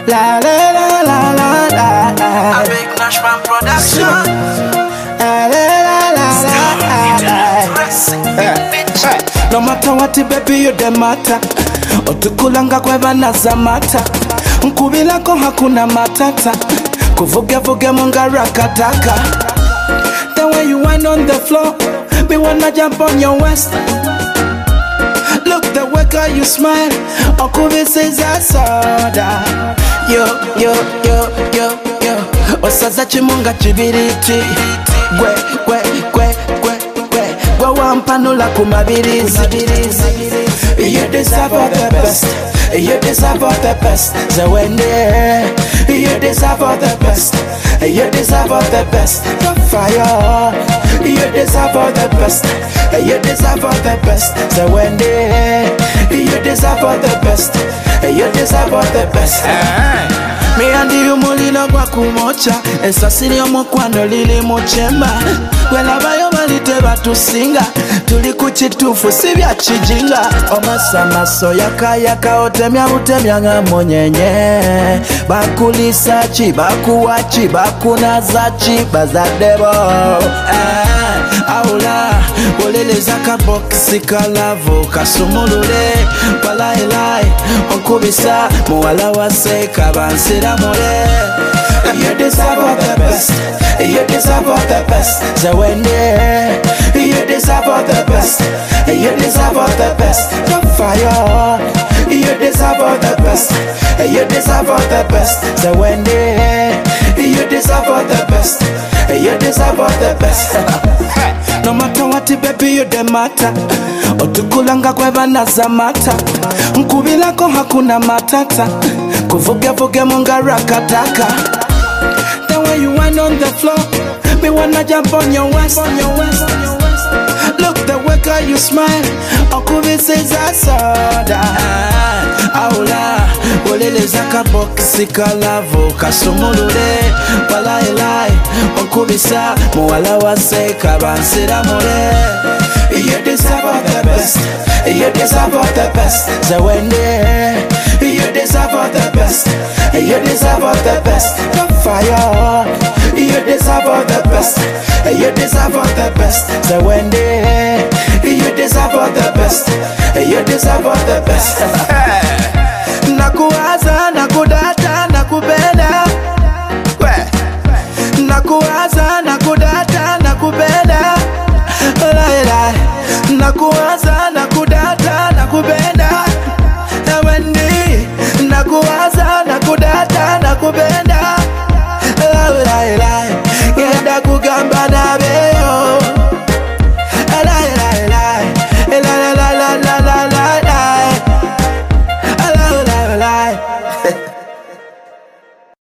La la la la la la la. A big Nashman production. La la la la la la. No matter what, baby, you the matter. Otukulanga kweba nazamata. Nkubilako hakuna matata. Kuvuge munga rakataka. The way you wind on the floor, me wanna jump on your waist. Look the way girl you smile. Okubi says I saw that. Yo. Osaza chimunga chibiriti. Gwe wampanula kumabirizi. You deserve all the best. You deserve all the best. So when you deserve all the best. You deserve all the best. The fire. You deserve all the best. You deserve all the best. So when you deserve all the best. You deserve all the best. Me and you mulino kwa kumocha. Esasiri omukwano lili muchemba. Gwelabayo balite batusinga. Tuli kuchitufu sibya chijinga. Omasamaso yaka otemya butemya nga monyenye. Bakulisa chi, bakuwachi, bakunaza chi, bazadebo. Aula, oleleza kaboksi kalavo kasumulule. Walai, onkubisa muwala waseka bansira mule. You deserve all the best. You deserve all the best. So when you deserve all the best. You deserve all the best. The fire. You deserve all the best. You deserve all the best. So when you deserve all the best. You deserve all the best. No matter what, baby, you the matter. Otukulanga kweba nazamata. Nkubilako hakuna matata. Kuvuge munga rakataka. The way you wind on the floor, me wanna jump on your waist. Look the way girl you smile. Okubi says I saw that. Aula, oleleza kaboksi kalavo kasumulule. Walai, okubisa muwala waseka bansira mule. You deserve all the best. You deserve all the best. So when you deserve all the best. You deserve all the best. The fire. You deserve all the best. You deserve all the best. So when you deserve all the best. You deserve all the best. Nakuwaza, nakudata, nakupenda. Nakuwaza, nakudata, nakupenda. Nakuwaza, nakudata, nakupenda. Wendy, nakuwaza, nakudata, nakupenda. Yenda kugamba nabe.